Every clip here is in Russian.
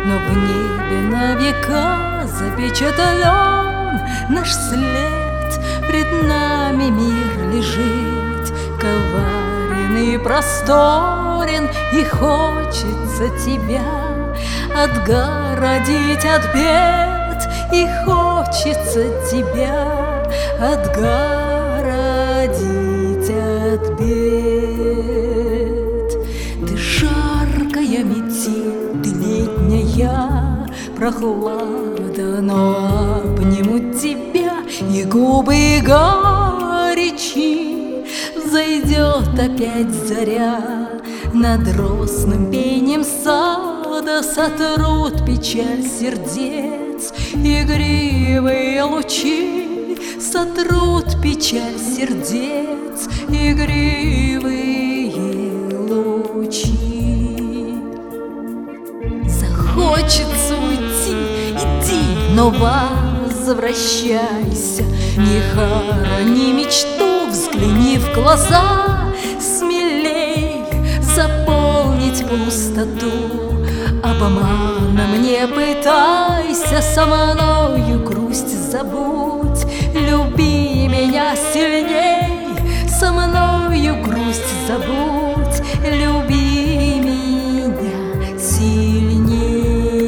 но в небе на века запечатлен наш след. Пред нами мир лежит, коварен и просторен, и хочется тебя отгородить от бед, и хочется тебя отгородить от бед. Ты жаркая метель, ты летняя прохлада, но обниму тебя, и губы горячи. Взойдет опять заря над росным пением сада, сотрут печаль сердец игривые лучи, сотрут печаль сердец игривые лучи. Захочется уйти, иди, но возвращайся, не хорони мечту, взгляни в глаза, смелей заполнить пустоту. Обманом не пытайся, со мною грусть забудь, люби меня сильней, со мною грусть забудь, люби меня сильней.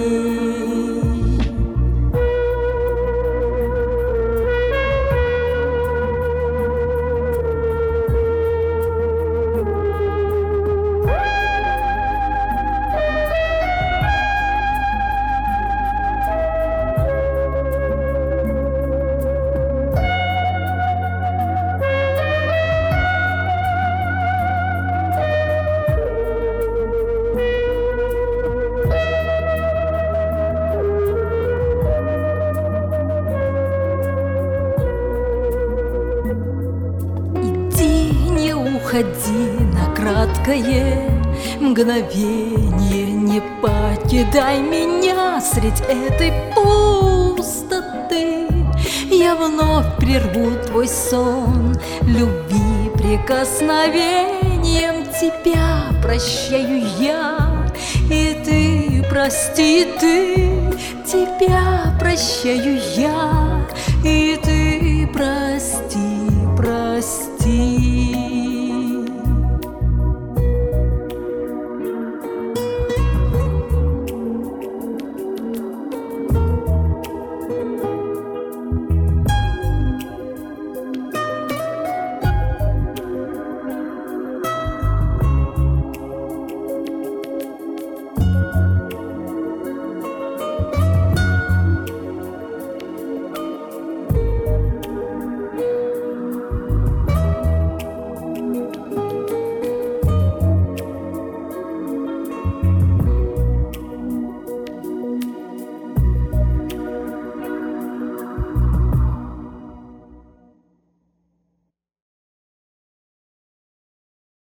Уходи на краткое мгновение, не покидай меня средь этой пустоты. Я вновь прерву твой сон, любви прикосновением, тебя прощаю я, и ты прости, ты, тебя прощаю я, и ты прости.